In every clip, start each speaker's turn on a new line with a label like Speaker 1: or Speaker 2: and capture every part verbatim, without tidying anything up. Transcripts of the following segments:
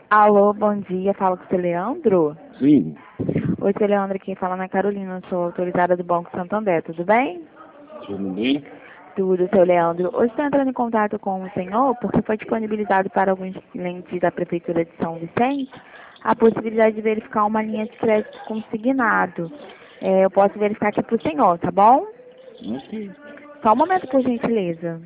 Speaker 1: Alô, bom dia. Fala com o seu Leandro?
Speaker 2: Sim,
Speaker 1: Oi, seu Leandro, quem fala na Carolina. Sou autorizada do Banco Santander, tudo bem?
Speaker 2: tudo bem?
Speaker 1: Tudo, seu Leandro. Hoje estou entrando em contato com o senhor porque foi disponibilizado para alguns clientes da Prefeitura de São Vicente a possibilidade de verificar uma linha de crédito consignado. É, eu posso verificar aqui para o senhor, tá bom?
Speaker 2: Ok.
Speaker 1: Só um momento, por gentileza.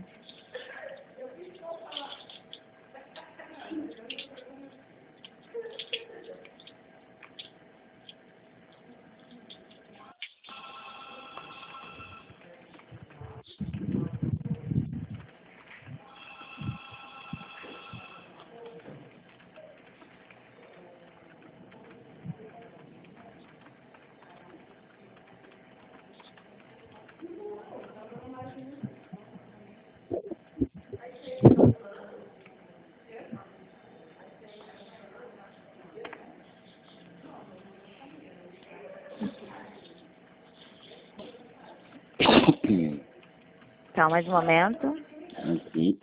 Speaker 1: Tá, mais um momento.
Speaker 2: Ok.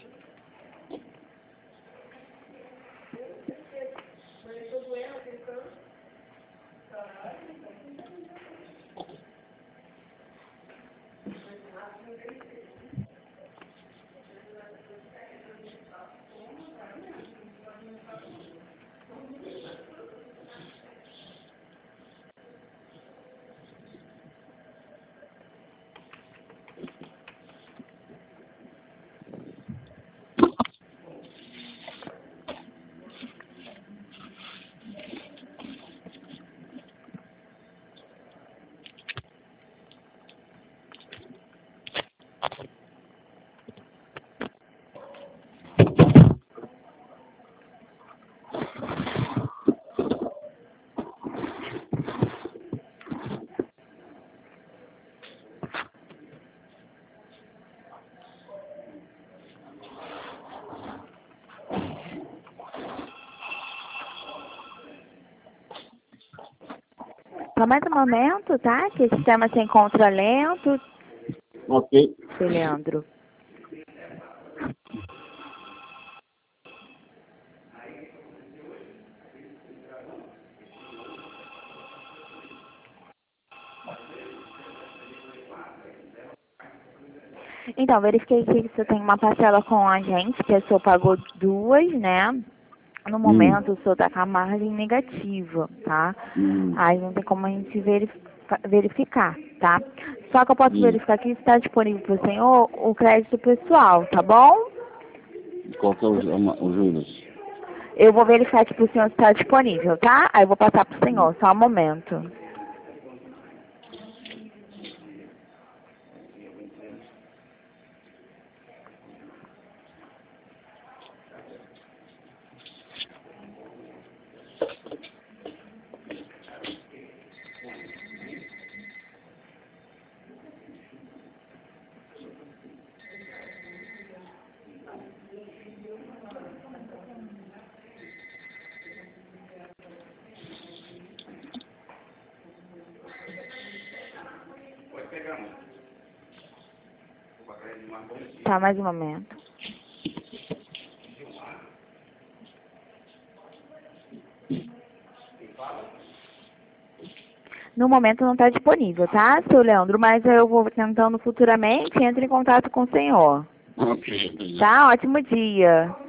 Speaker 1: Só mais um momento, tá? Que o sistema se encontra lento,
Speaker 2: Ok.
Speaker 1: seu Leandro. Então, verifiquei que você tem uma parcela com a gente, que o senhor pagou duas, né? No
Speaker 2: Hum.
Speaker 1: momento, o senhor está com a margem negativa, tá?
Speaker 2: Hum.
Speaker 1: Aí não tem como a gente verifica- verificar, tá? Só que eu posso
Speaker 2: Hum.
Speaker 1: verificar aqui se está disponível para o senhor o crédito pessoal, tá bom?
Speaker 2: Qual que é os, ama- os juros?
Speaker 1: Eu vou verificar aqui para o senhor se está disponível, tá? Aí eu vou passar para o senhor, só um momento. Tá, mais um momento. No momento não está disponível, tá, seu Leandro? Mas eu vou tentando futuramente, entre em contato com o senhor.
Speaker 2: Ok.
Speaker 1: Tá? Ótimo dia.